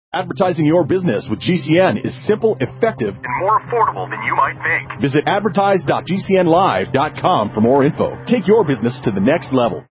Advertising your business with GCN is simple, effective, and more affordable than you might think. Visit advertise.gcnlive.com for more info. Take your business to the next level.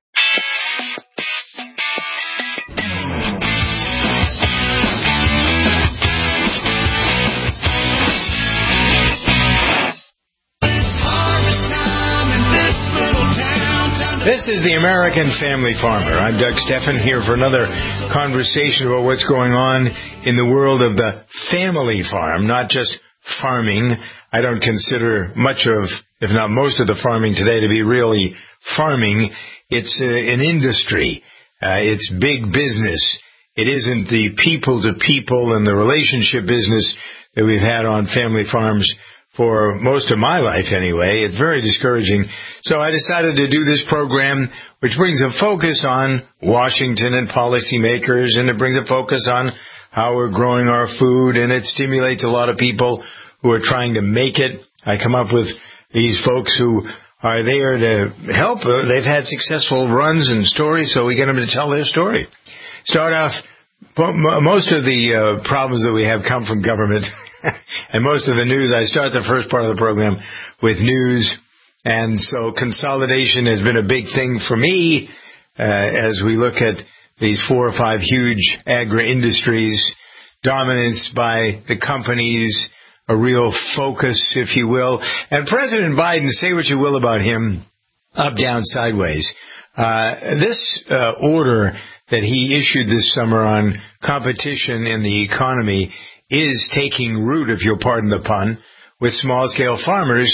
This is the American Family Farmer. I'm Doug Steffen here for another conversation about what's going on in the world of the family farm, not just farming. I don't consider much of, if not most of the farming today to be really farming. It's an industry. It's big business. It isn't the people-to-people and the relationship business that we've had on family farms for most of my life anyway. It's very discouraging. So I decided to do this program, which brings a focus on Washington and policymakers, and it brings a focus on how we're growing our food, and it stimulates a lot of people who are trying to make it. I come up with these folks who are there to help. They've had successful runs and stories, so we get them to tell their story. Start off, most of the problems that we have come from government. And most of the news, I start the first part of the program with news. And so consolidation has been a big thing for me as we look at these 4 or 5 huge agri-industries, dominance by the companies, a real focus, if you will. And President Biden, say what you will about him, up, down, sideways. This order that he issued this summer on competition in the economy is taking root, if you'll pardon the pun, with small-scale farmers,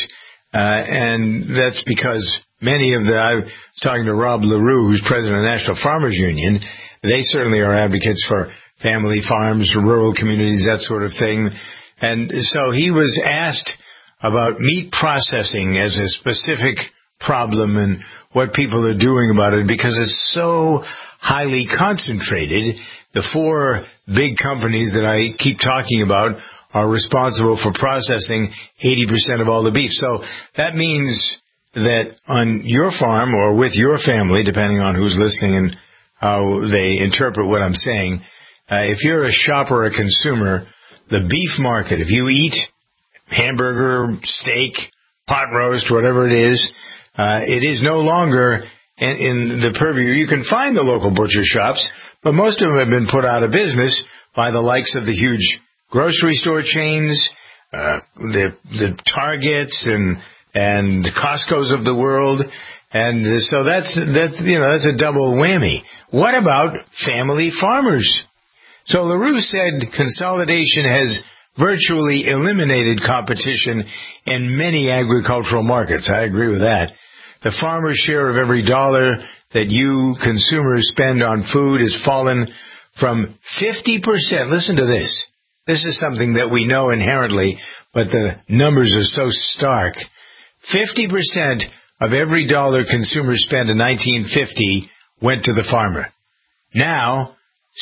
and that's because many of I was talking to Rob LaRue, who's president of the National Farmers Union. They certainly are advocates for family farms, rural communities, that sort of thing. And so he was asked about meat processing as a specific problem and what people are doing about it, because it's so highly concentrated. The 4 big companies that I keep talking about are responsible for processing 80% of all the beef. So that means that on your farm or with your family, depending on who's listening and how they interpret what I'm saying, if you're a shopper or a consumer, the beef market, if you eat hamburger, steak, pot roast, whatever it is no longer in the purview. You can find the local butcher shops, but most of them have been put out of business by the likes of the huge grocery store chains, the Targets and the Costco's of the world. And so that's a double whammy. What about family farmers? So LaRue said consolidation has virtually eliminated competition in many agricultural markets. I agree with that. The farmer's share of every dollar that you consumers spend on food has fallen from 50%. Listen to this. This is something that we know inherently, but the numbers are so stark. 50% of every dollar consumers spent in 1950 went to the farmer. Now,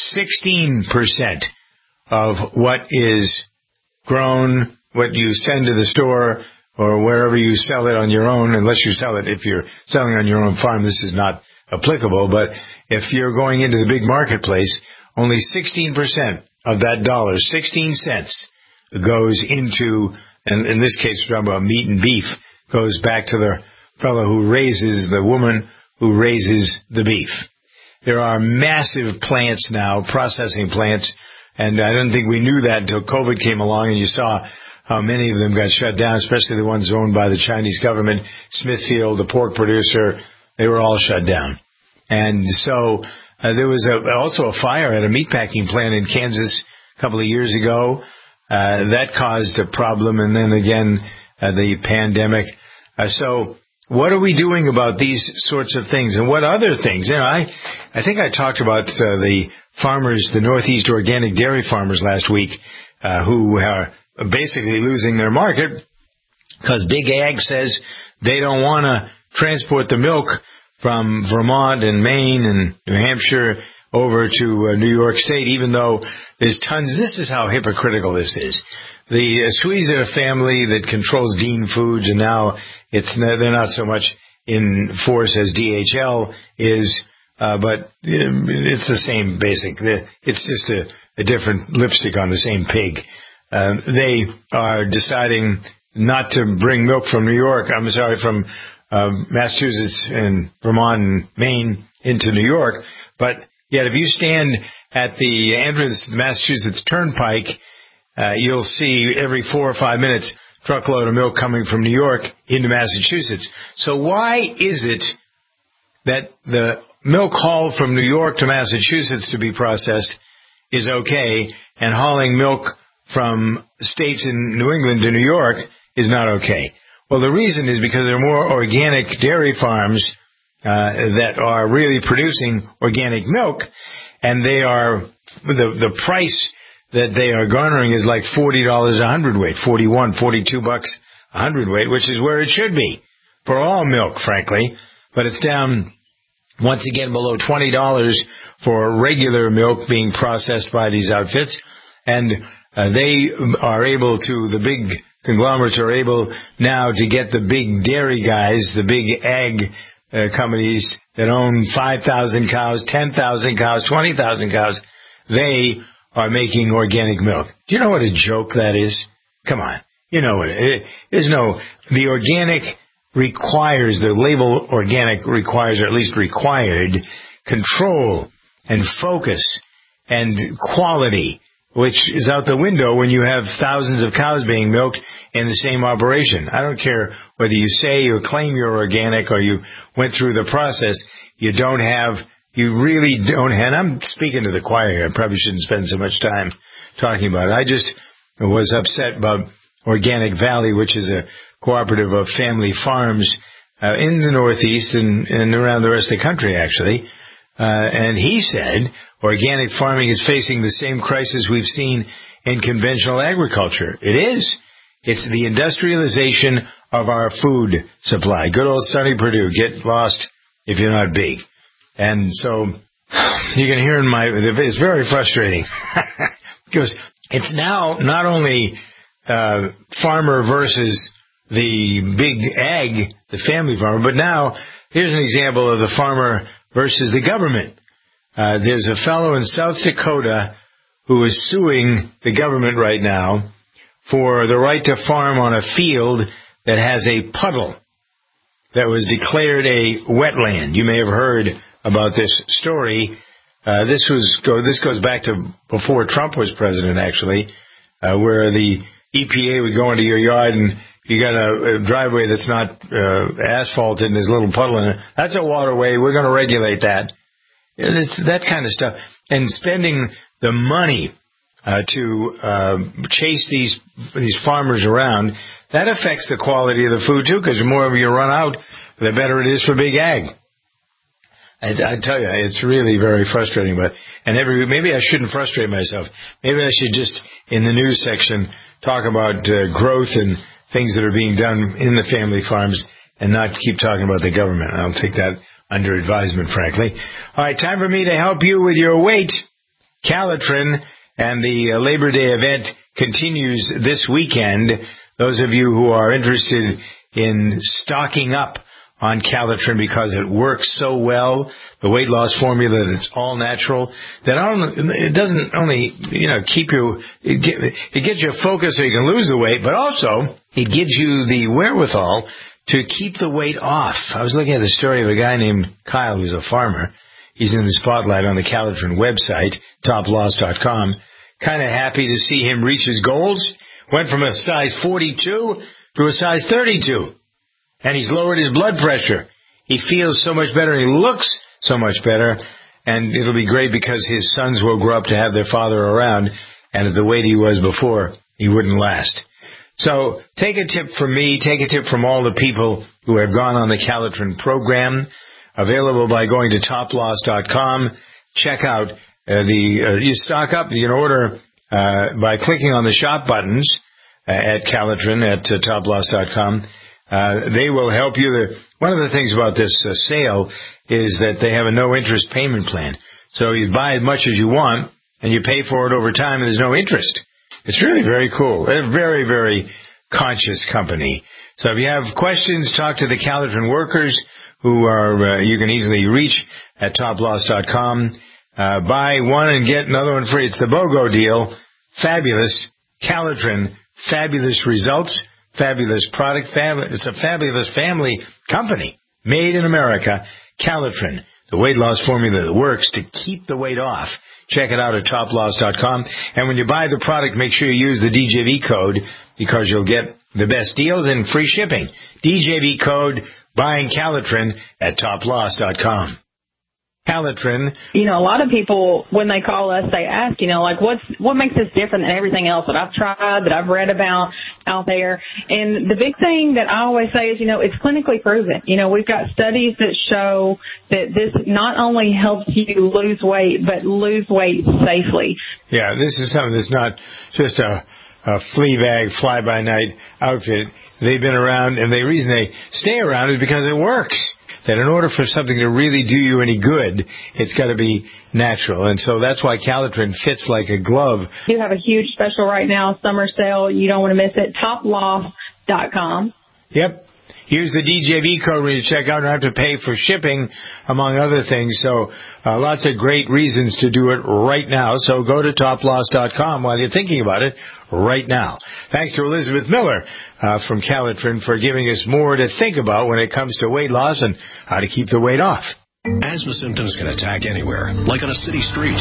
16% of what is grown, what you send to the store, or wherever you sell it on your own, unless you sell it, if you're selling on your own farm, this is not applicable, but if you're going into the big marketplace, only 16% of that dollar, 16 cents, goes into, and in this case we're talking about meat and beef, goes back to the fellow who raises, the woman who raises the beef. There are massive plants now, processing plants, and I don't think we knew that until COVID came along and you saw how many of them got shut down, especially the ones owned by the Chinese government. Smithfield, the pork producer, they were all shut down. And so there was also a fire at a meatpacking plant in Kansas a couple of years ago. That caused a problem, and then again, the pandemic. So what are we doing about these sorts of things? And what other things? I think I talked about the farmers, the Northeast organic dairy farmers last week, who are basically losing their market because Big Ag says they don't want to transport the milk from Vermont and Maine and New Hampshire over to New York State, even though there's tons. This is how hypocritical this is. The Sweezer family that controls Dean Foods, and now they're not so much in force as DHL is, but it's the same basic. It's just a different lipstick on the same pig. They are deciding not to bring milk from from Massachusetts and Vermont and Maine into New York. But yet if you stand at the entrance to the Massachusetts Turnpike, you'll see every 4 or 5 minutes truckload of milk coming from New York into Massachusetts. So why is it that the milk hauled from New York to Massachusetts to be processed is okay, and hauling milk from states in New England to New York is not okay? Well, the reason is because there are more organic dairy farms that are really producing organic milk, and they are the price that they are garnering is like $40 a hundredweight, $41, $42 a hundredweight, which is where it should be for all milk, frankly. But it's down once again below $20 for regular milk being processed by these outfits, and they are able to, the big conglomerates are able now to get the big dairy guys, the big ag companies that own 5,000 cows, 10,000 cows, 20,000 cows. They are making organic milk. Do you know what a joke that is? Come on. You know what it is. The organic requires, the label organic requires, or at least required, control and focus and quality, which is out the window when you have thousands of cows being milked in the same operation. I don't care whether you say or claim you're organic or you went through the process, you really don't have, and I'm speaking to the choir here, I probably shouldn't spend so much time talking about it. I just was upset about Organic Valley, which is a cooperative of family farms in the Northeast and around the rest of the country, actually. And he said organic farming is facing the same crisis we've seen in conventional agriculture. It is. It's the industrialization of our food supply. Good old Sonny Perdue. Get lost if you're not big. And so you can hear it's very frustrating because it's now not only farmer versus the big ag, the family farmer, but now here's an example of the farmer versus the government. There's a fellow in South Dakota who is suing the government right now for the right to farm on a field that has a puddle that was declared a wetland. You may have heard about this story. This goes back to before Trump was president, actually, where the EPA would go into your yard and you got a driveway that's not asphalted and there's a little puddle in it. That's a waterway. We're going to regulate that. It's that kind of stuff. And spending the money to chase these farmers around, that affects the quality of the food, too, because the more of you run out, the better it is for big ag. I tell you, it's really very frustrating. Maybe I shouldn't frustrate myself. Maybe I should just, in the news section, talk about growth and things that are being done in the family farms and not keep talking about the government. I don't take that under advisement, frankly. All right, time for me to help you with your weight. Calitrin and the Labor Day event continues this weekend. Those of you who are interested in stocking up on Calitrin because it works so well, the weight loss formula that's all natural, that it doesn't only, keep you, it gets you focused so you can lose the weight, but also it gives you the wherewithal to keep the weight off. I was looking at the story of a guy named Kyle who's a farmer. He's in the spotlight on the Calitrin website, toploss.com. Kind of happy to see him reach his goals. Went from a size 42 to a size 32. And he's lowered his blood pressure. He feels so much better. He looks so much better. And it'll be great because his sons will grow up to have their father around. And at the weight he was before, he wouldn't last. So take a tip from me. Take a tip from all the people who have gone on the Calitrin program. Available by going to toploss.com. Check out you stock up. You can order by clicking on the shop buttons at Calitrin at toploss.com. They will help you. One of the things about this sale is that they have a no-interest payment plan. So you buy as much as you want, and you pay for it over time, and there's no interest. It's really very cool. They're a very, very conscious company. So if you have questions, talk to the Calitrin workers who are you can easily reach at toploss.com. Buy one and get another one free. It's the BOGO deal. Fabulous. Calitrin. Fabulous results. Fabulous product. It's a fabulous family company. Made in America. Calitrin. The weight loss formula that works to keep the weight off. Check it out at toploss.com. And when you buy the product, make sure you use the DJV code because you'll get the best deals and free shipping. DJV code buying Calitrin at toploss.com. Calitrin. You know, a lot of people, when they call us, they ask, you know, like, what makes this different than everything else that I've tried, that I've read about out there? And the big thing that I always say is, you know, it's clinically proven. You know, we've got studies that show that this not only helps you lose weight, but lose weight safely. Yeah, this is something that's not just a flea bag, fly-by-night outfit. They've been around, and the reason they stay around is because it works. That in order for something to really do you any good, it's got to be natural. And so that's why Calitrin fits like a glove. You have a huge special right now, summer sale. You don't want to miss it. Toploss.com. Yep. Use the DJV code when you check out. You don't have to pay for shipping, among other things. So lots of great reasons to do it right now. So go to toploss.com while you're thinking about it right now. Thanks to Elizabeth Miller from Calitrin for giving us more to think about when it comes to weight loss and how to keep the weight off. Asthma symptoms can attack anywhere, like on a city street.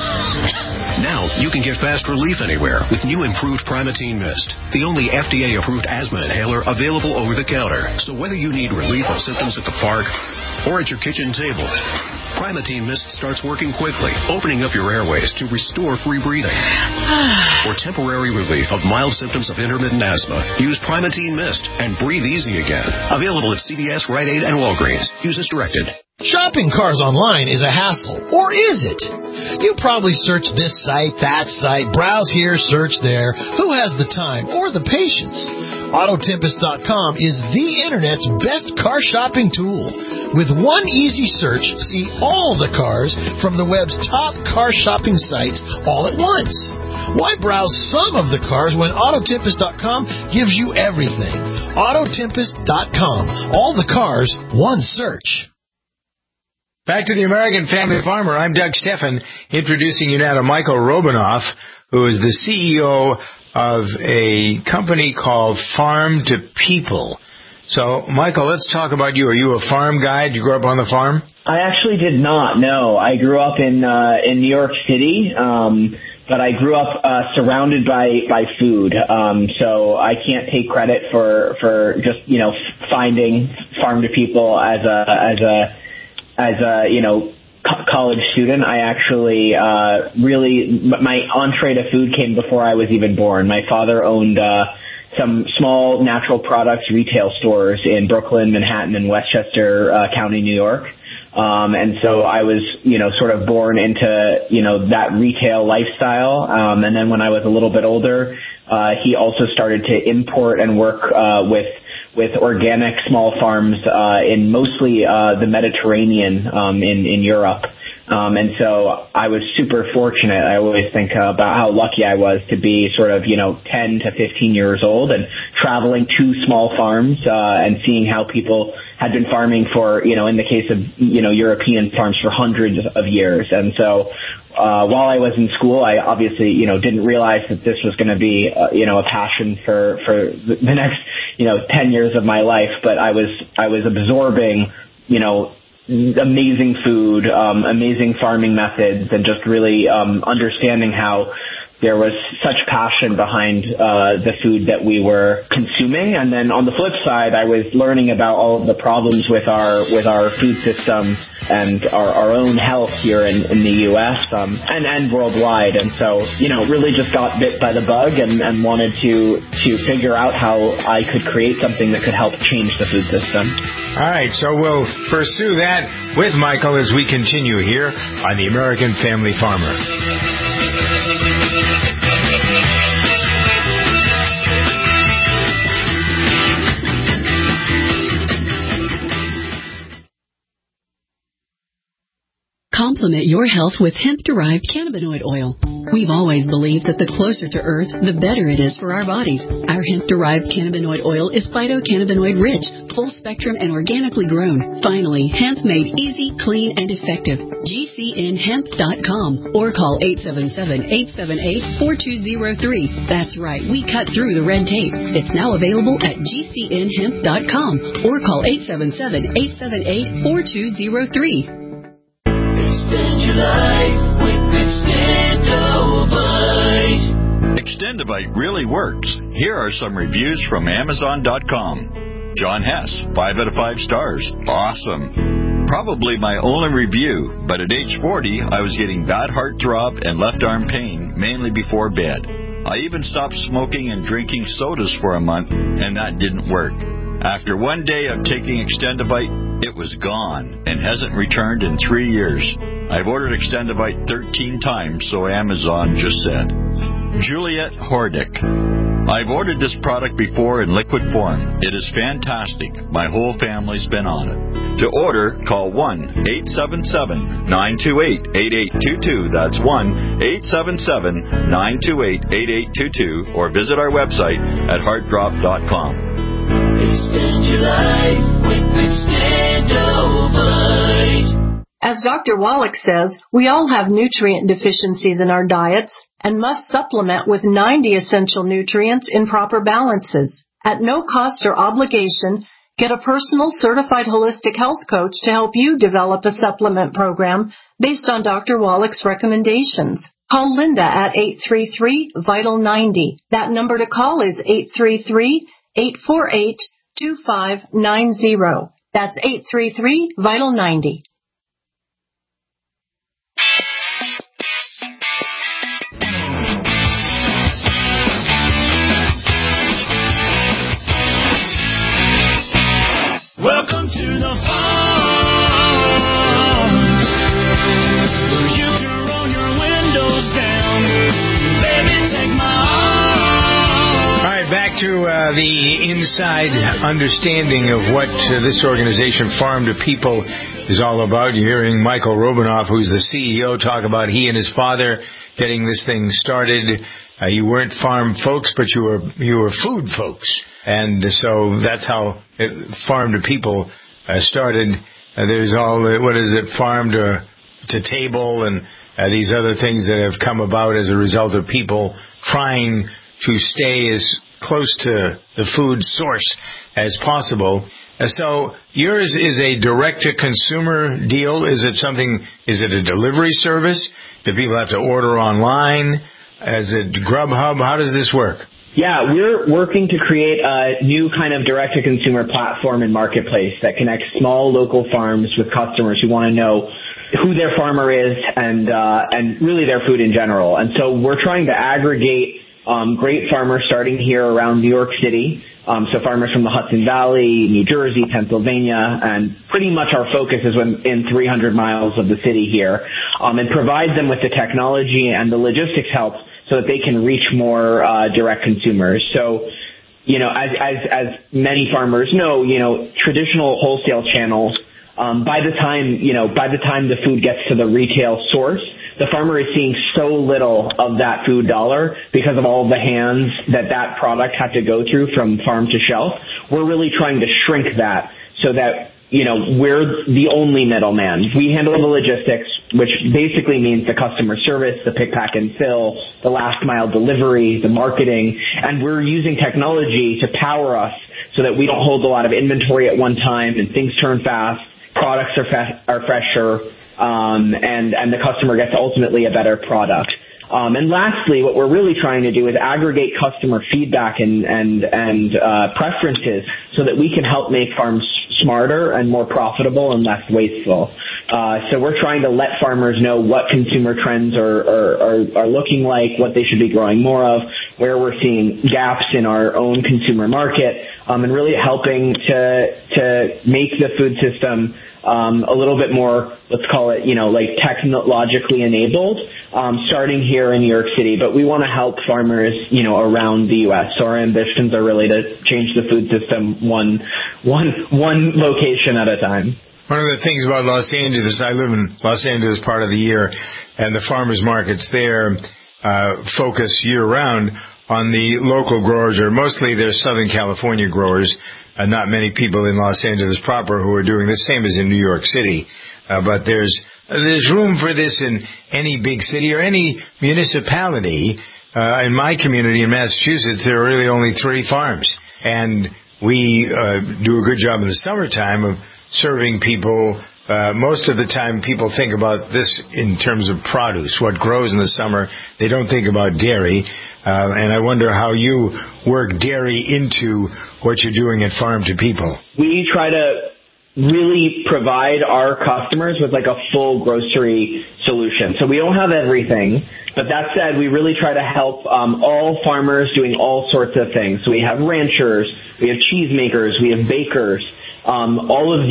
Now you can get fast relief anywhere with new improved Primatene Mist, the only FDA-approved asthma inhaler available over the counter. So whether you need relief of symptoms at the park or at your kitchen table, Primatene Mist starts working quickly, opening up your airways to restore free breathing. For temporary relief of mild symptoms of intermittent asthma, use Primatene Mist and breathe easy again. Available at CVS, Rite Aid, and Walgreens. Use as directed. Shopping cars online is a hassle, or is it? You probably search this site, that site, browse here, search there. Who has the time or the patience? Autotempest.com is the Internet's best car shopping tool. With one easy search, see all the cars from the web's top car shopping sites all at once. Why browse some of the cars when Autotempest.com gives you everything? Autotempest.com. All the cars, one search. Back to the American Family Farmer. I'm Doug Steffen, introducing you now to Michael Robinoff, who is the CEO of a company called Farm to People. So, Michael, let's talk about you. Are you a farm guy? Did you grow up on the farm? I actually did not, no. I grew up in New York City, but I grew up surrounded by food. So I can't take credit for just, you know, finding Farm to People as a college student. I actually my entree to food came before I was even born. My father owned some small natural products retail stores in Brooklyn, Manhattan, and Westchester County, New York. And so I was, you know, sort of born into, you know, that retail lifestyle. And then when I was a little bit older, he also started to import and work with organic small farms in mostly the Mediterranean in Europe. And so I was super fortunate. I always think about how lucky I was to be sort of, you know, 10 to 15 years old and traveling to small farms and seeing how people had been farming for, you know, in the case of, you know, European farms for hundreds of years. And so while I was in school, I obviously, you know, didn't realize that this was going to be, you know, a passion for the next, you know, 10 years of my life. But I was absorbing, you know, amazing food, amazing farming methods, and just really understanding how there was such passion behind the food that we were consuming. And then on the flip side, I was learning about all of the problems with our food system and our own health here in the U.S. And worldwide. And so, you know, really just got bit by the bug and wanted to figure out how I could create something that could help change the food system. All right, so we'll pursue that with Michael as we continue here on the American Family Farmer. Complement your health with hemp-derived cannabinoid oil. We've always believed that the closer to Earth, the better it is for our bodies. Our hemp-derived cannabinoid oil is phytocannabinoid rich, full spectrum, and organically grown. Finally, hemp made easy, clean, and effective. GCNhemp.com or call 877-878-4203. That's right, we cut through the red tape. It's now available at GCNhemp.com or call 877-878-4203. Extend your life with Extendovite. Extendovite really works. Here are some reviews from Amazon.com. John Hess, 5 out of 5 stars. Awesome. Probably my only review, but at age 40, I was getting bad heart throb and left arm pain, mainly before bed. I even stopped smoking and drinking sodas for a month, and that didn't work. After one day of taking Extendovite, it was gone and hasn't returned in 3 years. I've ordered Extendovite 13 times, so Amazon just said. Juliet Hordick. I've ordered this product before in liquid form. It is fantastic. My whole family's been on it. To order, call 1-877-928-8822. That's 1-877-928-8822. Or visit our website at heartdrop.com. Extend your life with Extendovite. As Dr. Wallach says, we all have nutrient deficiencies in our diets and must supplement with 90 essential nutrients in proper balances. At no cost or obligation, get a personal certified holistic health coach to help you develop a supplement program based on Dr. Wallach's recommendations. Call Linda at 833-VITAL-90. That number to call is 833-848-2590. That's 833-VITAL-90. Welcome to the farm, where you can roll your windows down. Baby, take my arm. All right, back to the inside understanding of what this organization, Farm to People, is all about. You're hearing Michael Robinoff, who's the CEO, talk about he and his father getting this thing started. You weren't farm folks, but you were food folks. And so that's how Farm to People started. There's all, farm to table and these other things that have come about as a result of people trying to stay as close to the food source as possible. So yours is a direct-to-consumer deal. Is it a delivery service? Do people have to order online? Is it Grubhub? How does this work? Yeah, we're working to create a new kind of direct-to-consumer platform and marketplace that connects small local farms with customers who want to know who their farmer is and really their food in general. And so we're trying to aggregate great farmers starting here around New York City, so farmers from the Hudson Valley, New Jersey, Pennsylvania, and pretty much our focus is in 300 miles of the city here, and provide them with the technology and the logistics help so that they can reach more direct consumers. So, as many farmers know, traditional wholesale channels, by the time the food gets to the retail source, the farmer is seeing so little of that food dollar because of all the hands that product had to go through from farm to shelf. We're really trying to shrink that so that we're the only middleman. We handle the logistics, which basically means the customer service, the pick, pack, and fill, the last mile delivery, the marketing, and we're using technology to power us so that we don't hold a lot of inventory at one time and things turn fast, products are fresher, and the customer gets ultimately a better product. And lastly, what we're really trying to do is aggregate customer feedback and preferences so that we can help make farms smarter and more profitable and less wasteful. So we're trying to let farmers know what consumer trends are looking like, what they should be growing more of, where we're seeing gaps in our own consumer market, and really helping to make the food system a little bit more, let's call it, technologically enabled, starting here in New York City. But we want to help farmers, around the U.S. So our ambitions are really to change the food system one location at a time. One of the things about Los Angeles, I live in Los Angeles part of the year, and the farmers markets there focus year-round on the local growers, or mostly they're Southern California growers, not many people in Los Angeles proper who are doing the same as in New York City. But there's room for this in any big city or any municipality. In my community in Massachusetts, there are really only 3 farms. And we do a good job in the summertime of serving people. Most of the time people think about this in terms of produce, what grows in the summer. They don't think about dairy. And I wonder how you work dairy into what you're doing at Farm to People. We try to really provide our customers with like a full grocery solution. So we don't have everything, but that said, we really try to help all farmers doing all sorts of things. So we have ranchers, we have cheesemakers, we have bakers. All of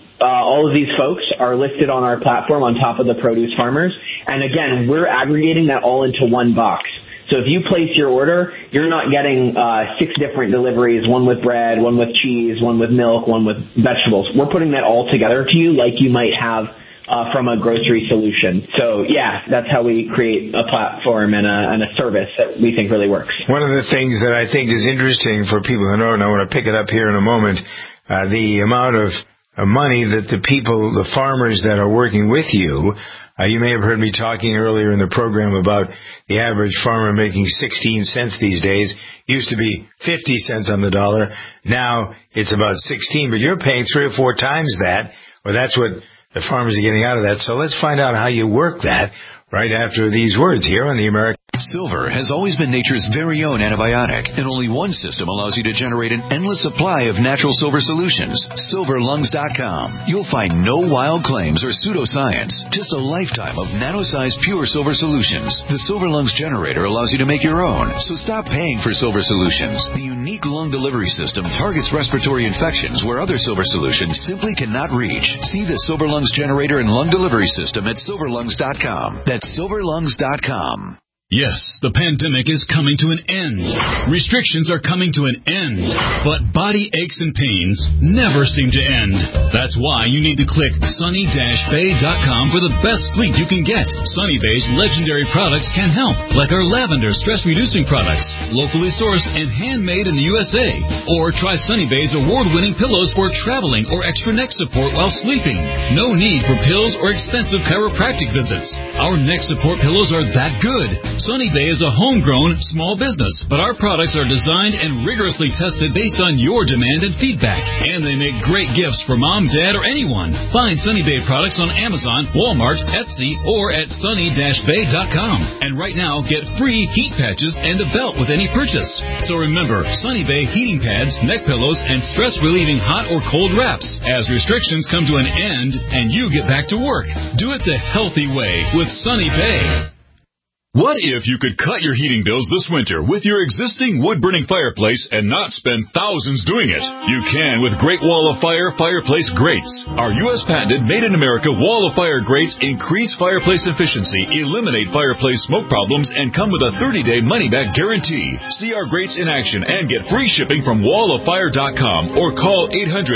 these folks are listed on our platform on top of the produce farmers. And again, we're aggregating that all into one box. So if you place your order, you're not getting 6 different deliveries, one with bread, one with cheese, one with milk, one with vegetables. We're putting that all together to you like you might have from a grocery solution. So, yeah, that's how we create a platform and a service that we think really works. One of the things that I think is interesting for people who know, and I want to pick it up here in a moment, the amount of money that the farmers that are working with you, you may have heard me talking earlier in the program about the average farmer making 16 cents these days. Used to be 50 cents on the dollar. Now it's about 16, but you're paying 3 or 4 times that, or that's what the farmers are getting out of that. So let's find out how you work that right after these words here on the American. Silver has always been nature's very own antibiotic, and only one system allows you to generate an endless supply of natural silver solutions. SilverLungs.com. You'll find no wild claims or pseudoscience, just a lifetime of nano-sized pure silver solutions. The Silver Lungs generator allows you to make your own, so stop paying for silver solutions. The unique lung delivery system targets respiratory infections where other silver solutions simply cannot reach. See the Silver Lungs generator and lung delivery system at SilverLungs.com. That's SilverLungs.com. Yes, the pandemic is coming to an end. Restrictions are coming to an end. But body aches and pains never seem to end. That's why you need to click sunny-bay.com for the best sleep you can get. Sunny Bay's legendary products can help, like our lavender stress-reducing products, locally sourced and handmade in the USA. Or try Sunny Bay's award-winning pillows for traveling or extra neck support while sleeping. No need for pills or expensive chiropractic visits. Our neck support pillows are that good. Sunny Bay is a homegrown small business, but our products are designed and rigorously tested based on your demand and feedback. And they make great gifts for mom, dad, or anyone. Find Sunny Bay products on Amazon, Walmart, Etsy, or at sunny-bay.com. And right now, get free heat patches and a belt with any purchase. So remember, Sunny Bay heating pads, neck pillows, and stress-relieving hot or cold wraps. As restrictions come to an end and you get back to work, do it the healthy way with Sunny Bay. What if you could cut your heating bills this winter with your existing wood-burning fireplace and not spend thousands doing it? You can with Great Wall of Fire fireplace grates. Our U.S. patented made-in-America Wall of Fire grates increase fireplace efficiency, eliminate fireplace smoke problems, and come with a 30-day money-back guarantee. See our grates in action and get free shipping from walloffire.com or call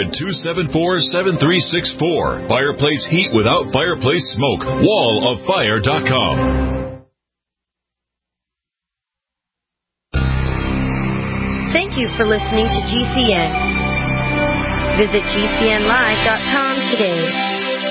800-274-7364. Fireplace heat without fireplace smoke. walloffire.com. Thank you for listening to GCN. Visit GCNlive.com today.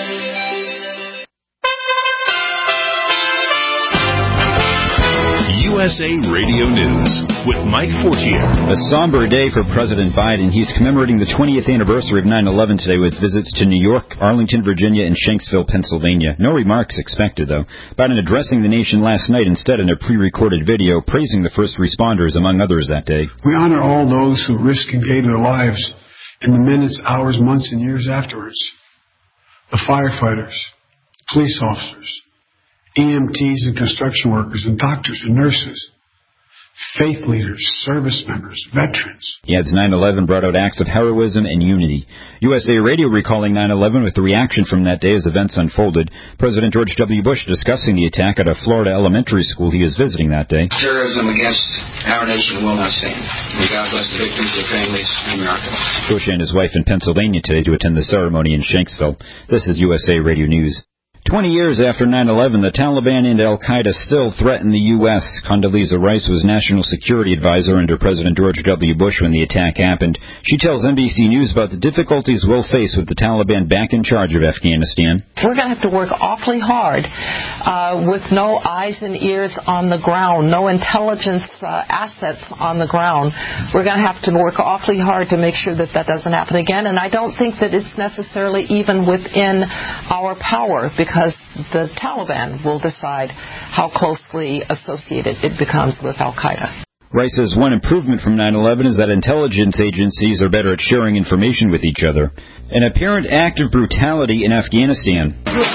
USA Radio News with Mike Fortier. A somber day for President Biden. He's commemorating the 20th anniversary of 9/11 today with visits to New York, Arlington, Virginia, and Shanksville, Pennsylvania. No remarks expected, though. Biden addressing the nation last night instead in a pre-recorded video, praising the first responders, among others, that day. We honor all those who risked and gave their lives in the minutes, hours, months, and years afterwards. The firefighters, police officers, EMTs and construction workers and doctors and nurses, faith leaders, service members, veterans. He adds 9/11 brought out acts of heroism and unity. USA Radio recalling 9/11 with the reaction from that day as events unfolded. President George W. Bush discussing the attack at a Florida elementary school he was visiting that day. Terrorism against our nation will not stand. May God bless the victims, their families, and America. Bush and his wife in Pennsylvania today to attend the ceremony in Shanksville. This is USA Radio News. 20 years after 9/11, the Taliban and al-Qaeda still threaten the U.S. Condoleezza Rice was National Security Advisor under President George W. Bush when the attack happened. She tells NBC News about the difficulties we'll face with the Taliban back in charge of Afghanistan. We're going to have to work awfully hard with no eyes and ears on the ground, no intelligence assets on the ground. We're going to have to work awfully hard to make sure that that doesn't happen again. And I don't think that it's necessarily even within our power, because the Taliban will decide how closely associated it becomes with al-Qaeda. Rice says one improvement from 9/11 is that intelligence agencies are better at sharing information with each other. An apparent act of brutality in Afghanistan.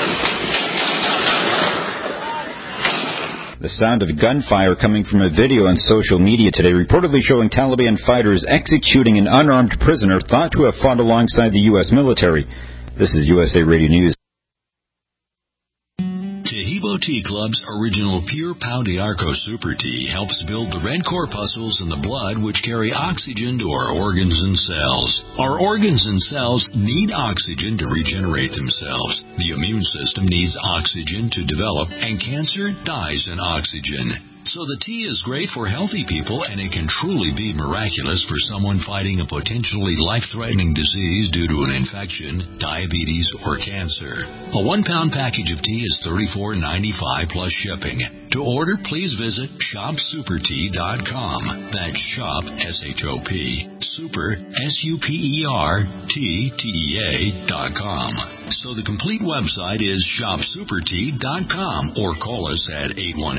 The sound of gunfire coming from a video on social media today, reportedly showing Taliban fighters executing an unarmed prisoner thought to have fought alongside the U.S. military. This is USA Radio News. Tahibo Tea Club's original Pure Pau d'Arco Super Tea helps build the red corpuscles in the blood which carry oxygen to our organs and cells. Our organs and cells need oxygen to regenerate themselves. The immune system needs oxygen to develop, and cancer dies in oxygen. So the tea is great for healthy people, and it can truly be miraculous for someone fighting a potentially life-threatening disease due to an infection, diabetes, or cancer. A 1-pound package of tea is $34.95 plus shipping. To order, please visit shopsupertea.com. That's shop, S-H-O-P, super, S-U-P-E-R-T-T-E-A.com. So the complete website is shopsupertea.com, or call us at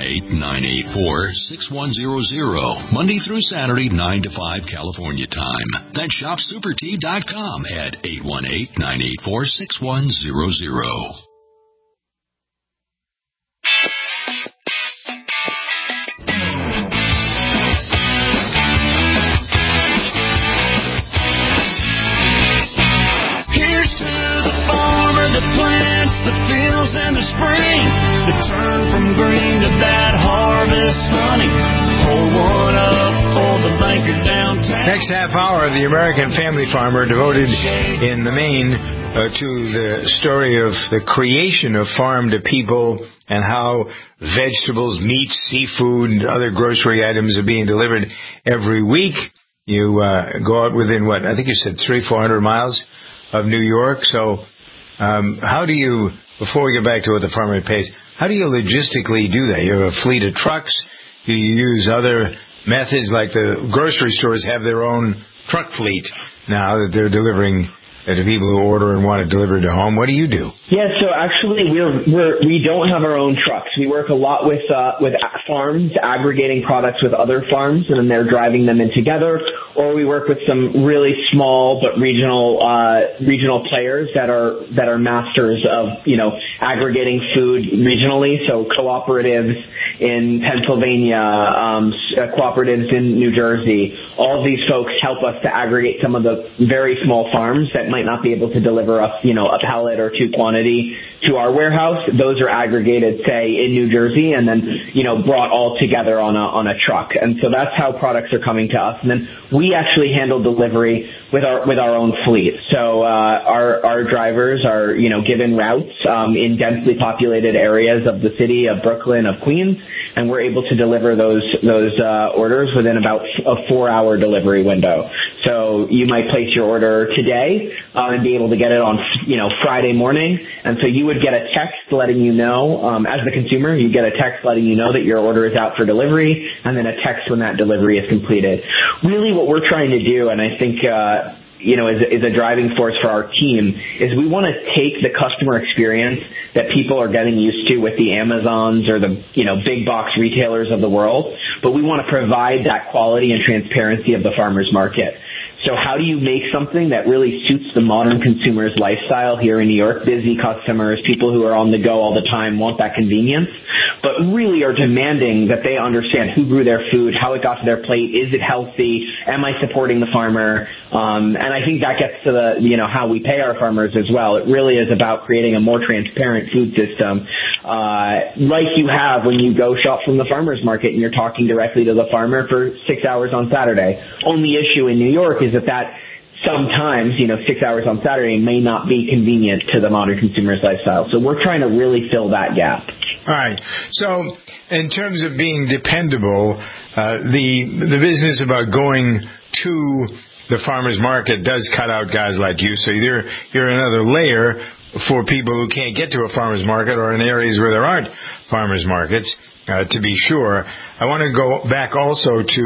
818-984-6100, Monday through Saturday, 9 to 5 California time. That's shopsupertea.com at 818-984-6100. The plants, the fields, and the spring, the turn from green to that harvest honey. Pour one up for the banker downtown. Next half hour of the American Family Farmer devoted in the main to the story of the creation of farm to people and how vegetables, meat, seafood, and other grocery items are being delivered every week. You go out within, what, I think you said 300-400 miles of New York. So how do you, before we get back to what the farmer pays, how do you logistically do that? You have a fleet of trucks? Do you use other methods, like the grocery stores have their own truck fleet now that they're delivering to people who order and want it delivered to home? What do you do? Yeah, so actually we don't have our own trucks. We work a lot with farms, aggregating products with other farms, and then they're driving them in together. Or we work with some really small but regional players that are masters of, aggregating food regionally. So cooperatives in Pennsylvania, cooperatives in New Jersey. All of these folks help us to aggregate some of the very small farms that might not be able to deliver us, a pallet or two quantity to our warehouse. Those are aggregated, say, in New Jersey, and then, brought all together on a truck. And so that's how products are coming to us. And then we actually handle delivery with our own fleet. So our drivers are, given routes in densely populated areas of the city of Brooklyn, of Queens, and we're able to deliver those orders within about a 4-hour delivery window. So you might place your order today and be able to get it on, Friday morning. And so you would get a text letting you know, as the consumer, you get a text letting you know that your order is out for delivery, and then a text when that delivery is completed. Really what we're trying to do, and I think, is a driving force for our team, is we want to take the customer experience that people are getting used to with the Amazons or the, big box retailers of the world, but we want to provide that quality and transparency of the farmer's market. So how do you make something that really suits the modern consumer's lifestyle here in New York? Busy customers, people who are on the go all the time, want that convenience, but really are demanding that they understand who grew their food, how it got to their plate, is it healthy, am I supporting the farmer? And I think that gets to the, how we pay our farmers as well. It really is about creating a more transparent food system, like you have when you go shop from the farmer's market and you're talking directly to the farmer for 6 hours on Saturday. Only issue in New York is that sometimes, 6 hours on Saturday may not be convenient to the modern consumer's lifestyle. So we're trying to really fill that gap. All right. So in terms of being dependable, the business about going to the farmer's market does cut out guys like you. So you're another layer for people who can't get to a farmer's market or in areas where there aren't farmer's markets, to be sure. I want to go back also to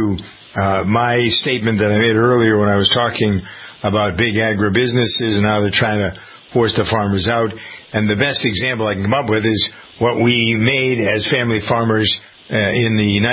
my statement that I made earlier when I was talking about big agribusinesses and how they're trying to force the farmers out. And the best example I can come up with is what we made as family farmers in the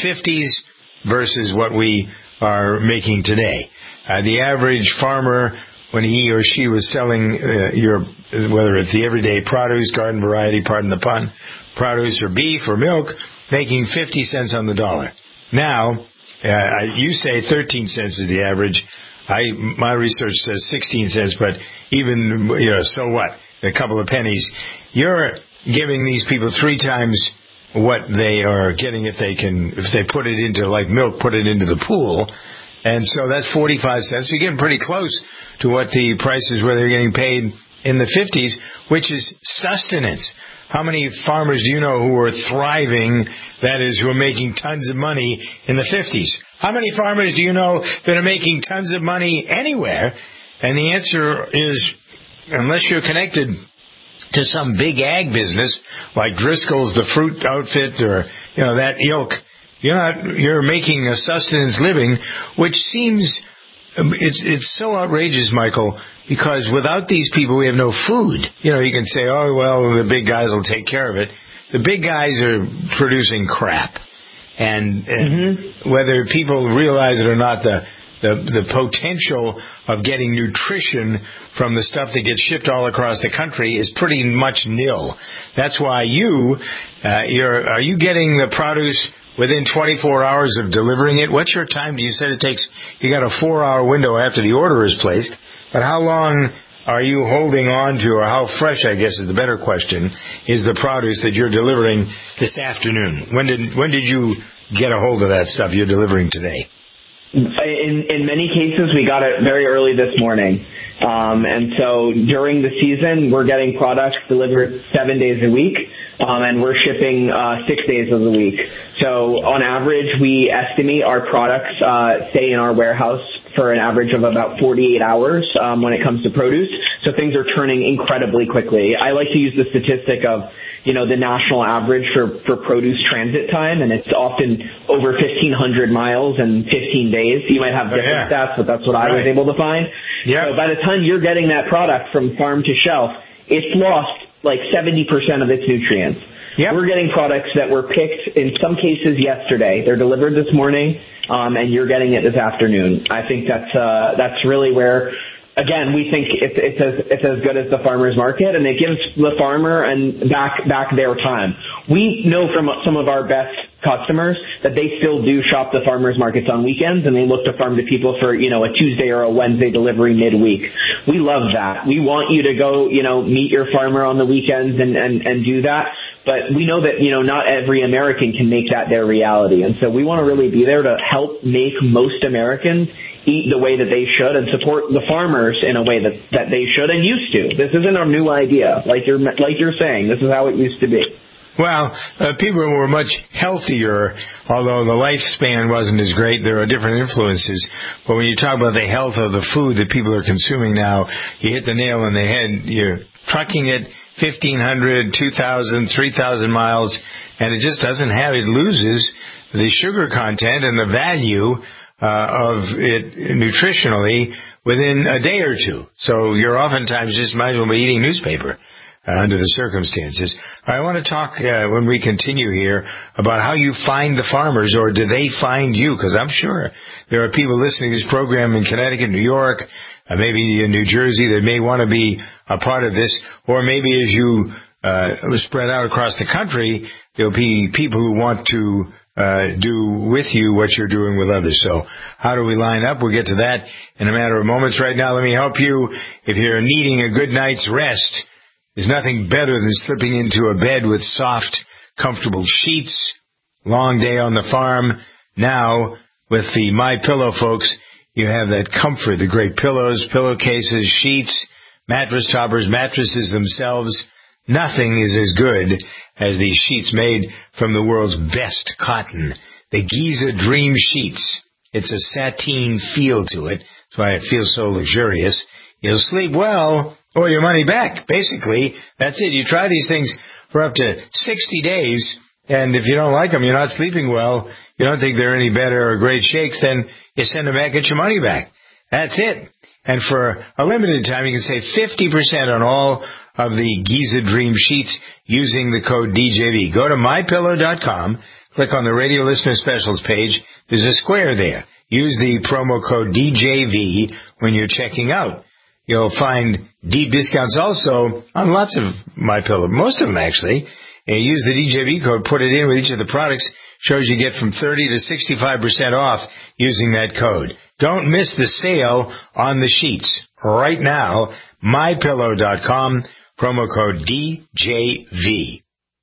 1950s versus what we are making today. The average farmer, when he or she was selling whether it's the everyday produce, garden variety, pardon the pun, produce or beef or milk, making 50 cents on the dollar. Now, you say 13 cents is the average. My research says 16 cents, but even, so what? A couple of pennies. You're giving these people 3 times what they are getting if they put it into, like milk, put it into the pool. And so that's 45 cents. You're getting pretty close to what the prices were they're getting paid in the 50s, which is sustenance. How many farmers do you know who are thriving, that is, who are making tons of money in the 50s? How many farmers do you know that are making tons of money anywhere? And the answer is, unless you're connected to some big ag business like Driscoll's, the fruit outfit, or that ilk, you're making a sustenance living, which seems it's so outrageous, Michael, because without these people we have no food. You can say, oh well, the big guys will take care of it. The big guys are producing crap, and whether people realize it or not, the potential of getting nutrition from the stuff that gets shipped all across the country is pretty much nil. That's why are you getting the produce within 24 hours of delivering it? What's your time? You said you got a 4-hour window after the order is placed, but how long are you holding on to, or how fresh, I guess is the better question, is the produce that you're delivering this afternoon? When did you get a hold of that stuff you're delivering today? In many cases, we got it very early this morning. And so during the season, we're getting products delivered 7 days a week, and we're shipping 6 days of the week. So on average, we estimate our products stay in our warehouse for an average of about 48 hours when it comes to produce. So things are turning incredibly quickly. I like to use the statistic of the national average for produce transit time, and it's often over 1,500 miles in 15 days. You might have different stats, but that's what I was able to find. Yeah. So by the time you're getting that product from farm to shelf, it's lost like 70% of its nutrients. Yep. We're getting products that were picked in some cases yesterday. They're delivered this morning, and you're getting it this afternoon. I think that's really where, again, we think it's as good as the farmer's market, and it gives the farmer and back their time. We know from some of our best customers that they still do shop the farmers markets on weekends, and they look to farm to people for, a Tuesday or a Wednesday delivery midweek. We love that. We want you to go, meet your farmer on the weekends and do that. But we know that, not every American can make that their reality. And so we want to really be there to help make most Americans eat the way that they should and support the farmers in a way that they should and used to. This isn't a new idea. Like you're saying, this is how it used to be. Well, people were much healthier, although the lifespan wasn't as great. There are different influences. But when you talk about the health of the food that people are consuming now, you hit the nail on the head. You're trucking it 1,500, 2,000, 3,000 miles, and it just doesn't have, it loses the sugar content and the value of it nutritionally within a day or two. So you're oftentimes just might as well be eating newspaper. under the circumstances. I want to talk, when we continue here, about how you find the farmers, or do they find you? Because I'm sure there are people listening to this program in Connecticut, New York, maybe in New Jersey that may want to be a part of this, or maybe as you spread out across the country, there'll be people who want to do with you what you're doing with others. So how do we line up? We'll get to that in a matter of moments. Right now, let me help you. If you're needing a good night's rest, there's nothing better than slipping into a bed with soft, comfortable sheets. Long day on the farm. Now, with the MyPillow folks, you have that comfort, the great pillows, pillowcases, sheets, mattress toppers, mattresses themselves. Nothing is as good as these sheets made from the world's best cotton. The Giza Dream Sheets. It's a sateen feel to it. That's why it feels so luxurious. You'll sleep well or your money back. Basically, that's it. You try these things for up to 60 days, and if you don't like them, you're not sleeping well, you don't think they're any better or great shakes, then you send them back, get your money back. That's it. And for a limited time, you can save 50% on all of the Giza Dream Sheets using the code DJV. Go to MyPillow.com, click on the Radio Listener Specials page. There's a square there. Use the promo code DJV when you're checking out. You'll find deep discounts also on lots of MyPillow, most of them actually. And use the DJV code, put it in with each of the products, shows you get from 30 to 65% off using that code. Don't miss the sale on the sheets. Right now, MyPillow.com, promo code DJV.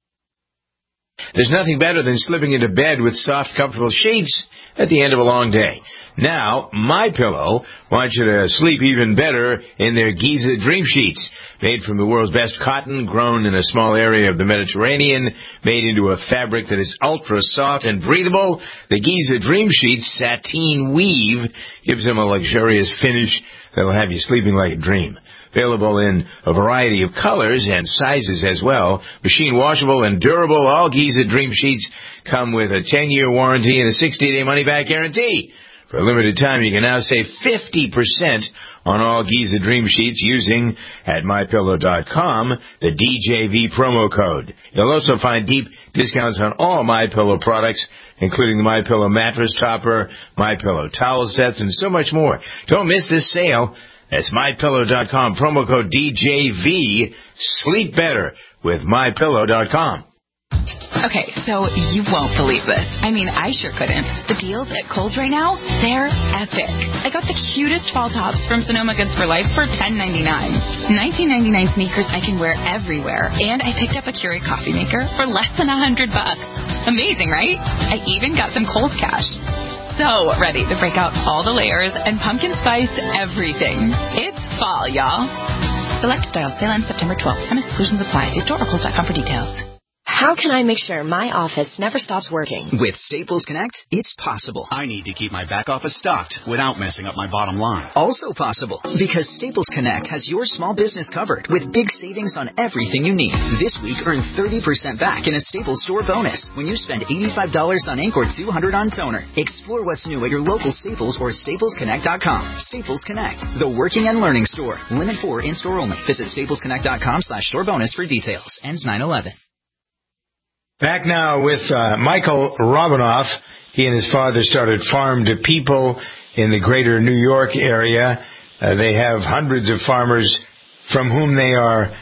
There's nothing better than slipping into bed with soft, comfortable sheets at the end of a long day. Now, MyPillow wants you to sleep even better in their Giza Dream Sheets. Made from the world's best cotton, grown in a small area of the Mediterranean, made into a fabric that is ultra soft and breathable, the Giza Dream Sheets sateen weave gives them a luxurious finish that'll have you sleeping like a dream. Available in a variety of colors and sizes as well. Machine washable and durable, all Giza Dream Sheets come with a 10-year warranty and a 60-day money-back guarantee. For a limited time, you can now save 50% on all Giza Dream Sheets using, at MyPillow.com, the DJV promo code. You'll also find deep discounts on all MyPillow products, including the MyPillow mattress topper, MyPillow towel sets, and so much more. Don't miss this sale. That's MyPillow.com, promo code DJV. Sleep better with MyPillow.com. Okay, so you won't believe this. I mean, I sure couldn't. The deals at Kohl's right now, they're epic. I got the cutest fall tops from Sonoma Goods for Life for $10.99. $19.99 sneakers I can wear everywhere. And I picked up a Keurig coffee maker for less than $100. Amazing, right? I even got some Kohl's cash. So ready to break out all the layers and pumpkin spice everything. It's fall, y'all. Select styles sale ends September 12th. Some exclusions apply. See store or Kohl's.com for details. How can I make sure my office never stops working? With Staples Connect, it's possible. I need to keep my back office stocked without messing up my bottom line. Also possible, because Staples Connect has your small business covered with big savings on everything you need. This week, earn 30% back in a Staples store bonus when you spend $85 on ink or $200 on toner. Explore what's new at your local Staples or StaplesConnect.com. Staples Connect, the working and learning store. Limit 4 in-store only. Visit StaplesConnect.com/store bonus for details. Ends 9/11. Back now with Michael Robinoff. He and his father started Farm to People in the greater New York area. They have hundreds of farmers from whom they are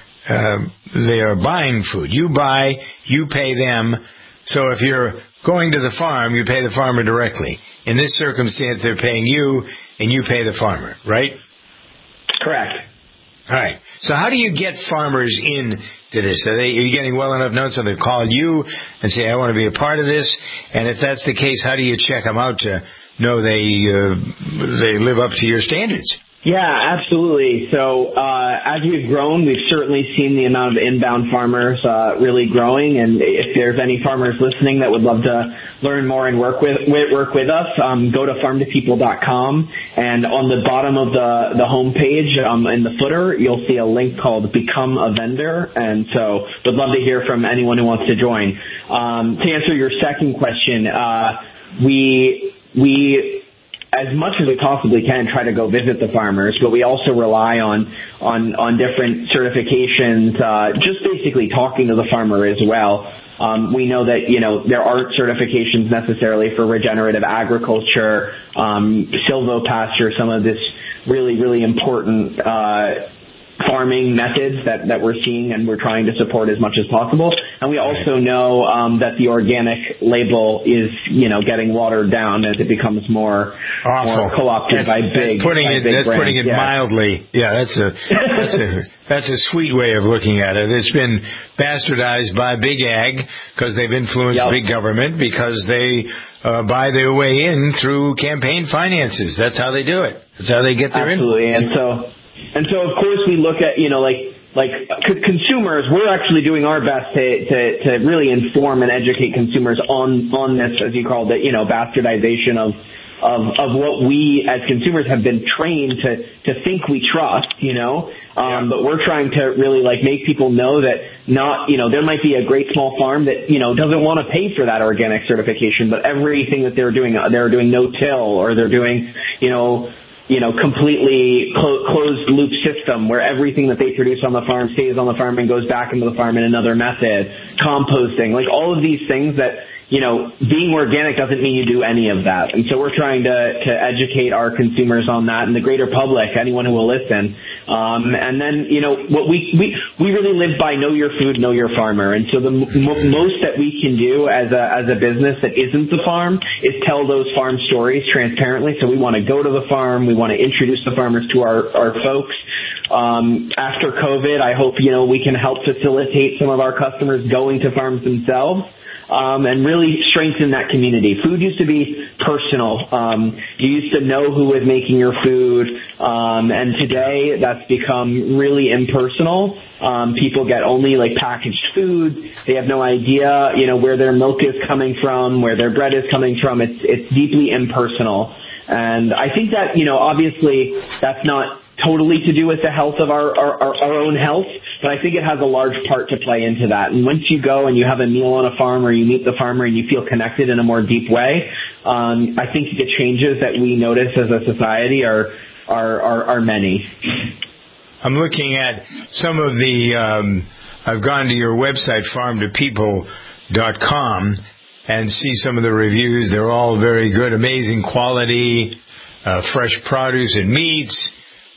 buying food. You buy, you pay them. So if you're going to the farm, you pay the farmer directly. In this circumstance, they're paying you, and you pay the farmer, right? Correct. All right. So how do you get farmers in to this? Are you getting well enough known so they call you and say, I want to be a part of this? And if that's the case, how do you check them out to know they live up to your standards? Yeah, absolutely. So as we've grown, we've certainly seen the amount of inbound farmers really growing. And if there's any farmers listening that would love to learn more and work with us, go to farmtopeople.com. And on the bottom of the homepage, in the footer, you'll see a link called Become a Vendor. And so would love to hear from anyone who wants to join. To answer your second question, we as much as we possibly can, try to go visit the farmers, but we also rely on different certifications, just basically talking to the farmer as well. We know that, there aren't certifications necessarily for regenerative agriculture, silvopasture, some of this really, really important farming methods that we're seeing and we're trying to support as much as possible. And we also know that the organic label is, getting watered down as it becomes more co-opted by big brands. That's putting it mildly. Yeah, that's a sweet way of looking at it. It's been bastardized by big ag because they've influenced big government because they buy their way in through campaign finances. That's how they do it. That's how they get their influence. And so, of course, we look at, like consumers, we're actually doing our best to really inform and educate consumers on this, as you called it, bastardization of what we as consumers have been trained to think we trust, but we're trying to really make people know that there might be a great small farm that, doesn't want to pay for that organic certification, but everything that they're doing no-till, or they're doing, completely closed loop system where everything that they produce on the farm stays on the farm and goes back into the farm in another method, composting, all of these things that, being organic doesn't mean you do any of that. And so we're trying to educate our consumers on that and the greater public, anyone who will listen. And then, what we really live by know your food, know your farmer. And so the most that we can do as a business that isn't the farm is tell those farm stories transparently. So we want to go to the farm. We want to introduce the farmers to our folks. After COVID, I hope, we can help facilitate some of our customers going to farms themselves. And really strengthen that community. Food used to be personal. You used to know who was making your food, and today that's become really impersonal. People get only packaged food. They have no idea, where their milk is coming from, where their bread is coming from. It's deeply impersonal. And I think that, obviously that's not totally to do with the health of our own health, but I think it has a large part to play into that. And once you go and you have a meal on a farm or you meet the farmer and you feel connected in a more deep way, I think the changes that we notice as a society are many. I'm looking at some of the, I've gone to your website, farmtopeople.com, and see some of the reviews. They're all very good, amazing quality, fresh produce and meats.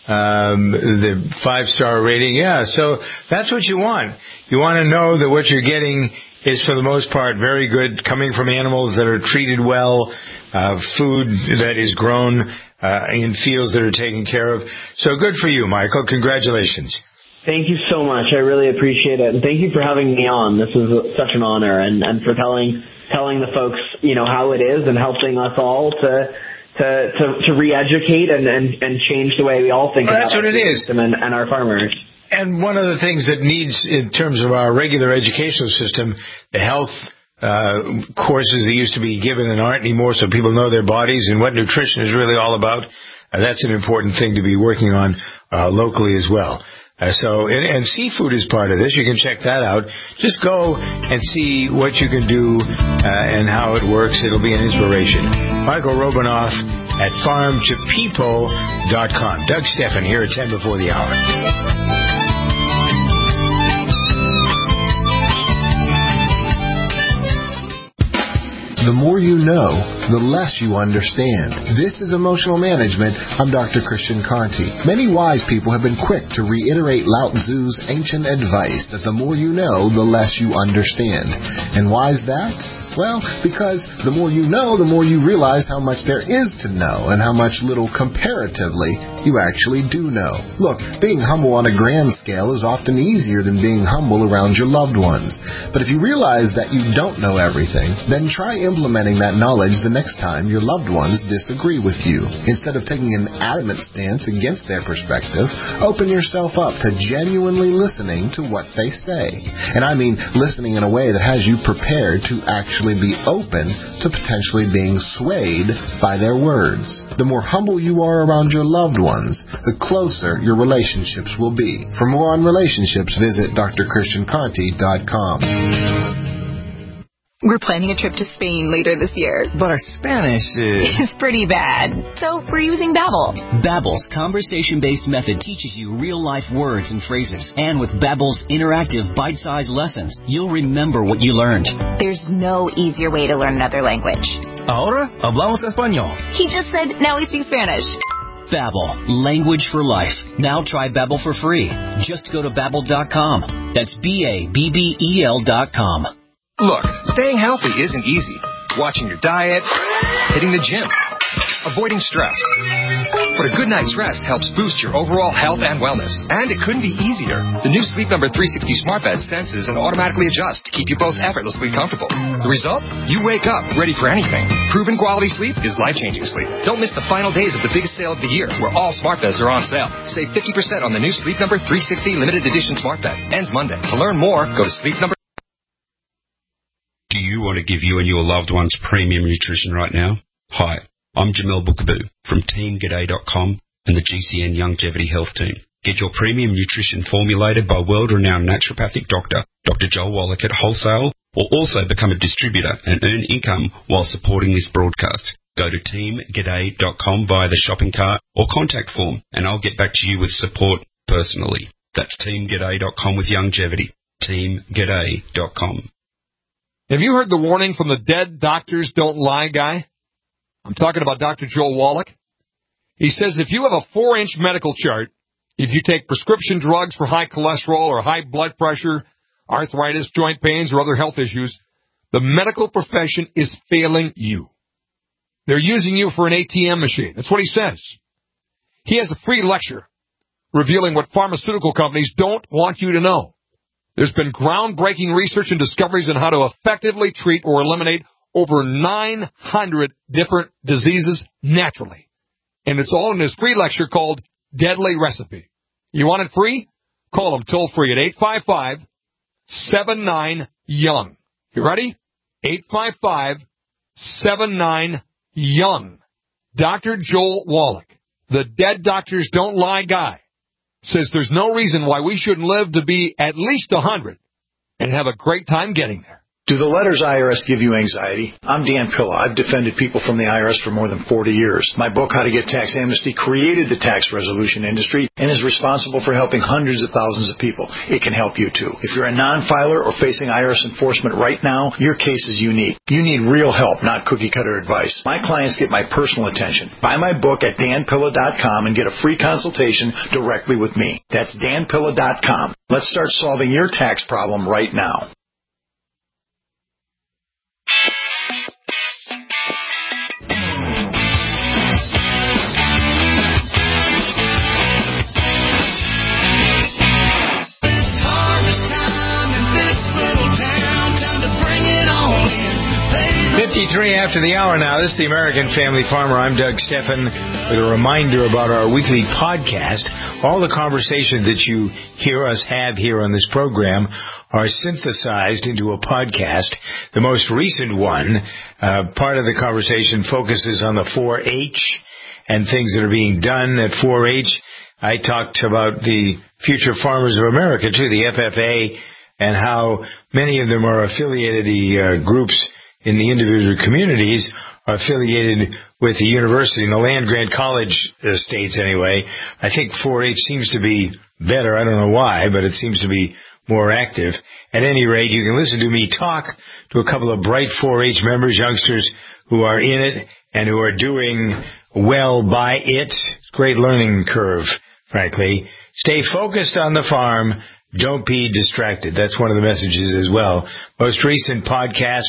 The 5-star rating. Yeah, so that's what you want. You want to know that what you're getting is, for the most part, very good, coming from animals that are treated well, food that is grown in fields that are taken care of. So good for you, Michael. Congratulations. Thank you so much. I really appreciate it. And thank you for having me on. This is such an honor, and for telling the folks, how it is and helping us all to re-educate and change the way we all think about what it is. And our farmers. And one of the things that needs, in terms of our regular educational system, the health courses that used to be given and aren't anymore, so people know their bodies and what nutrition is really all about. That's an important thing to be working on locally as well. And seafood is part of this. You can check that out. Just go and see what you can do and how it works. It'll be an inspiration. Michael Robinoff at farmtopeople.com. Doug Steffen here at 10 before the hour. The more you know, the less you understand. This is Emotional Management. I'm Dr. Christian Conti. Many wise people have been quick to reiterate Lao Tzu's ancient advice that the more you know, the less you understand. And why is that? Well, because the more you know, the more you realize how much there is to know and how much little comparatively you actually do know. Look, being humble on a grand scale is often easier than being humble around your loved ones. But if you realize that you don't know everything, then try implementing that knowledge the next time your loved ones disagree with you. Instead of taking an adamant stance against their perspective, open yourself up to genuinely listening to what they say. And I mean listening in a way that has you prepared to actually be open to potentially being swayed by their words. The more humble you are around your loved ones, the closer your relationships will be. For more on relationships, visit drchristianconti.com. We're planning a trip to Spain later this year. But our Spanish is pretty bad. So we're using Babbel. Babbel's conversation-based method teaches you real-life words and phrases. And with Babbel's interactive, bite-sized lessons, you'll remember what you learned. There's no easier way to learn another language. Ahora hablamos español. He just said, now we speak Spanish. Babbel, language for life. Now try Babbel for free. Just go to Babbel.com. That's Babbel.com. Look, staying healthy isn't easy. Watching your diet, hitting the gym, avoiding stress. But a good night's rest helps boost your overall health and wellness. And it couldn't be easier. The new Sleep Number 360 smart bed senses and automatically adjusts to keep you both effortlessly comfortable. The result? You wake up ready for anything. Proven quality sleep is life-changing sleep. Don't miss the final days of the biggest sale of the year, where all smart beds are on sale. Save 50% on the new Sleep Number 360 limited edition smart bed. Ends Monday. To learn more, go to Sleep Number. Do you want to give you and your loved ones premium nutrition right now? Hi, I'm Jamel Bookaboo from TeamGaday.com and the GCN Longevity Health Team. Get your premium nutrition formulated by world-renowned naturopathic doctor, Dr. Joel Wallach at wholesale, or also become a distributor and earn income while supporting this broadcast. Go to TeamGaday.com via the shopping cart or contact form, and I'll get back to you with support personally. That's TeamGaday.com with longevity. TeamGaday.com. Have you heard the warning from the Dead Doctors Don't Lie guy? I'm talking about Dr. Joel Wallach. He says if you have a 4-inch medical chart, if you take prescription drugs for high cholesterol or high blood pressure, arthritis, joint pains, or other health issues, the medical profession is failing you. They're using you for an ATM machine. That's what he says. He has a free lecture revealing what pharmaceutical companies don't want you to know. There's been groundbreaking research and discoveries on how to effectively treat or eliminate over 900 different diseases naturally. And it's all in his free lecture called Deadly Recipe. You want it free? Call him toll-free at 855-79-YOUNG. You ready? 855-79-YOUNG. Dr. Joel Wallach, the Dead Doctors Don't Lie guy, says there's no reason why we shouldn't live to be at least 100 and have a great time getting there. Do the letters IRS give you anxiety? I'm Dan Pilla. I've defended people from the IRS for more than 40 years. My book, How to Get Tax Amnesty, created the tax resolution industry and is responsible for helping hundreds of thousands of people. It can help you, too. If you're a non-filer or facing IRS enforcement right now, your case is unique. You need real help, not cookie-cutter advice. My clients get my personal attention. Buy my book at danpilla.com and get a free consultation directly with me. That's danpilla.com. Let's start solving your tax problem right now. 53 after the hour now. This is the American Family Farmer. I'm Doug Stephan with a reminder about our weekly podcast. All the conversations that you hear us have here on this program are synthesized into a podcast. The most recent one, part of the conversation focuses on the 4-H and things that are being done at 4-H. I talked about the Future Farmers of America, too, the FFA, and how many of them are affiliated, the groups in the individual communities are affiliated with the university, in the land-grant college states anyway. I think 4-H seems to be better. I don't know why, but it seems to be more active. At any rate, you can listen to me talk to a couple of bright 4-H members, youngsters who are in it and who are doing well by it. Great learning curve, frankly. Stay focused on the farm. Don't be distracted. That's one of the messages as well. Most recent podcast,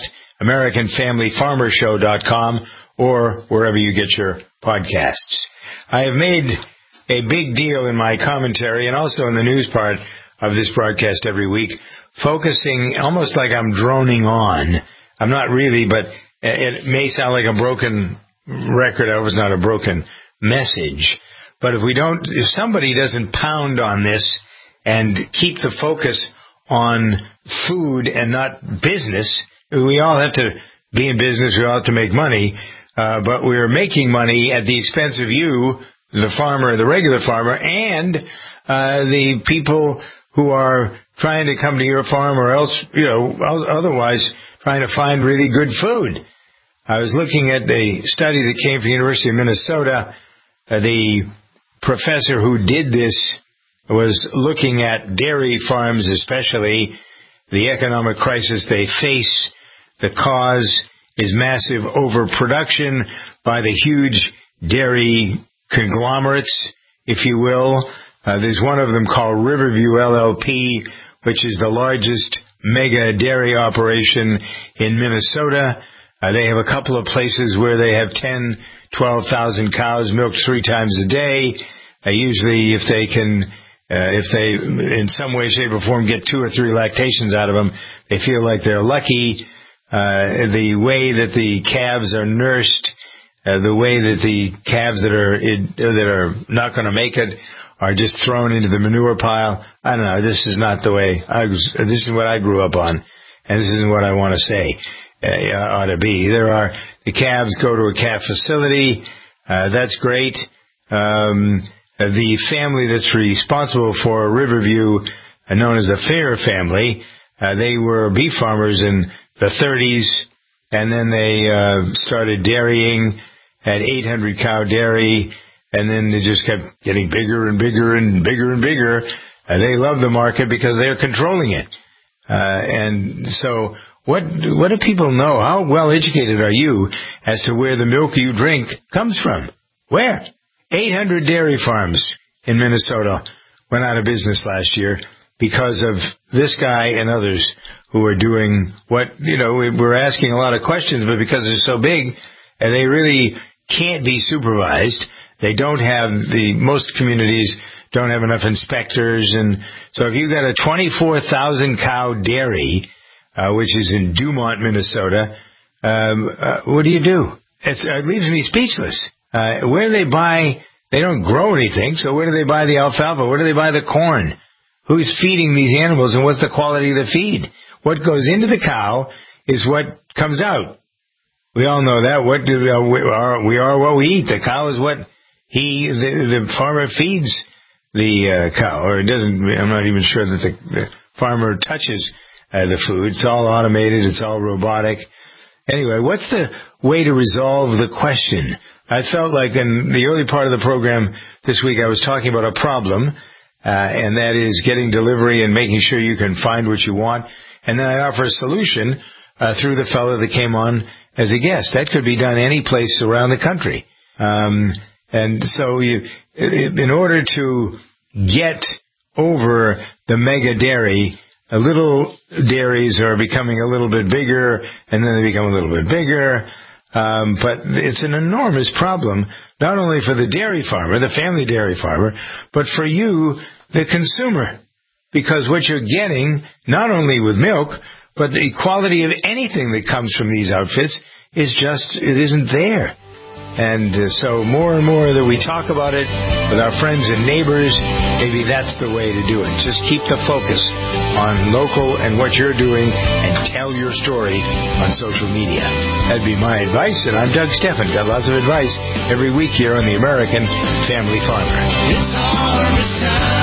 AmericanFamilyFarmerShow.com, or wherever you get your podcasts. I have made a big deal in my commentary and also in the news part of this broadcast every week, focusing almost like I'm droning on. I'm not really, but it may sound like a broken record. I was not a broken message. But if somebody doesn't pound on this and keep the focus on food and not business, we all have to be in business, we all have to make money, but we're making money at the expense of you, the farmer, the regular farmer, and the people who are trying to come to your farm or else, otherwise trying to find really good food. I was looking at a study that came from the University of Minnesota. The professor who did this was looking at dairy farms, especially the economic crisis they face. The cause is massive overproduction by the huge dairy conglomerates, if you will. There's one of them called Riverview LLP, which is the largest mega dairy operation in Minnesota. They have a couple of places where they have 10, 12,000 cows milked 3 times a day. Usually if they in some way, shape, or form get 2 or 3 lactations out of them, they feel like they're lucky. The way that the calves are nursed, the way that the calves that are not going to make it are just thrown into the manure pile. I don't know. This is not the way this is what I grew up on, and this isn't what I want to say ought to be. The calves go to a calf facility. That's great. The family that's responsible for Riverview, known as the Fair family, they were beef farmers in the 30s, and then they started dairying at 800 cow dairy, and then they just kept getting bigger and bigger and bigger and bigger. They love the market because they're controlling it. And so what do people know? How well educated are you as to where the milk you drink comes from? Where? 800 dairy farms in Minnesota went out of business last year because of this guy and others who are doing what, we're asking a lot of questions, but because they're so big, and they really can't be supervised. They don't have most communities don't have enough inspectors, and so if you've got a 24,000 cow dairy, which is in Dumont, Minnesota, what do you do? It leaves me speechless. Where do they buy? They don't grow anything, so where do they buy the alfalfa? Where do they buy the corn? Who's feeding these animals, and what's the quality of the feed? What goes into the cow is what comes out. We all know that. We are what we eat. The cow is what the farmer feeds the cow, or it doesn't. I'm not even sure that the farmer touches the food. It's all automated. It's all robotic. Anyway, what's the way to resolve the question? I felt like in the early part of the program this week I was talking about a problem, and that is getting delivery and making sure you can find what you want. And then I offer a solution through the fellow that came on as a guest. That could be done any place around the country. And so in order to get over the mega dairy, little dairies are becoming a little bit bigger, and then they become a little bit bigger. But it's an enormous problem, not only for the dairy farmer, the family dairy farmer, but for you, the consumer. Because what you're getting, not only with milk, but the quality of anything that comes from these outfits it isn't there. And so more and more that we talk about it with our friends and neighbors, maybe that's the way to do it. Just keep the focus on local and what you're doing and tell your story on social media. That'd be my advice, and I'm Doug Steffen. Got lots of advice every week here on the American Family Farmer. It's harvest time.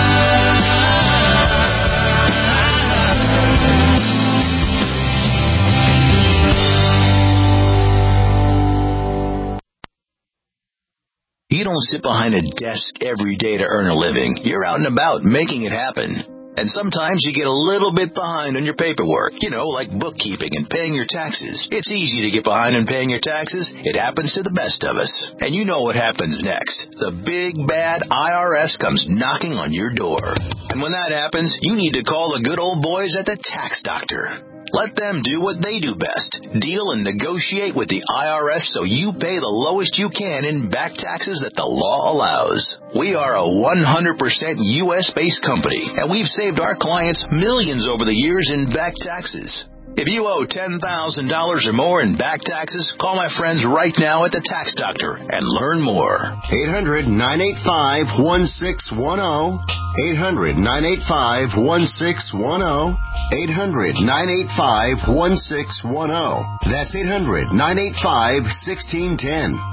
You don't sit behind a desk every day to earn a living. You're out and about making it happen. And sometimes you get a little bit behind on your paperwork, like bookkeeping and paying your taxes. It's easy to get behind on paying your taxes. It happens to the best of us. And you know what happens next. The big, bad IRS comes knocking on your door. And when that happens, you need to call the good old boys at the Tax Doctor. Let them do what they do best. Deal and negotiate with the IRS so you pay the lowest you can in back taxes that the law allows. We are a 100% U.S.-based company, and we've saved our clients millions over the years in back taxes. If you owe $10,000 or more in back taxes, call my friends right now at the Tax Doctor and learn more. 800-985-1610. 800-985-1610. 800-985-1610. That's 800-985-1610.